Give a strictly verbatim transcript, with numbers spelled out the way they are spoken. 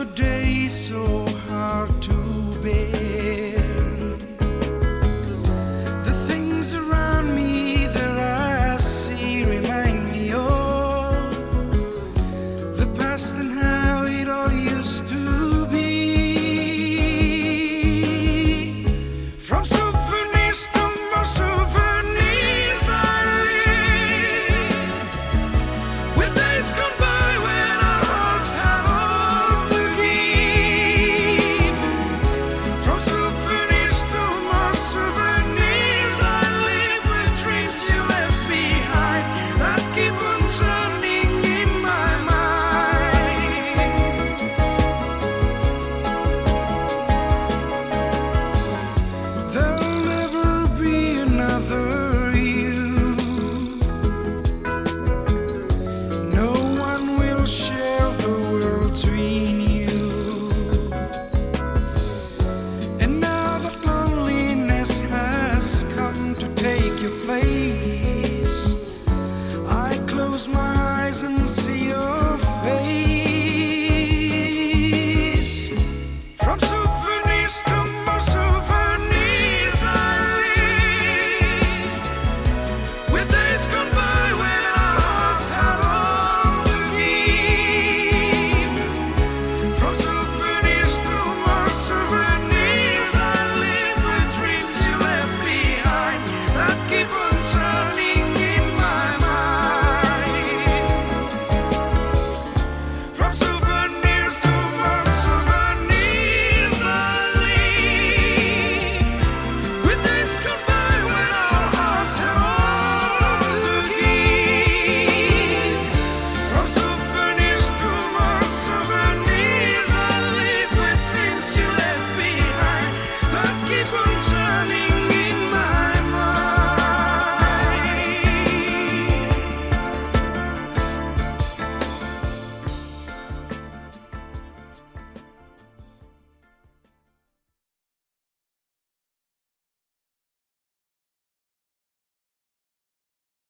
the day so hard to bear. The things around me that I see remind me of the past and how it all used to be. From souvenirs to more souvenirs I live, with days gone by when our hearts have all to give. From souvenirs to more souvenirs I live, with dreams you left behind that keep on turning in my mind. There'll never be another you. No one will share the world between you. And now that loneliness has come to take your place, I close my eyes and see your face. From souvenirs to more souvenirs I live, with days gone by when our hearts have all to give. From souvenirs to more souvenirs I live, with dreams you left behind that keep on turning in my mind. From souvenirs to more souvenirs I live, with days gone by when our hearts have all to give. From souvenirs to more souvenirs I live, with dreams you left behind that keep on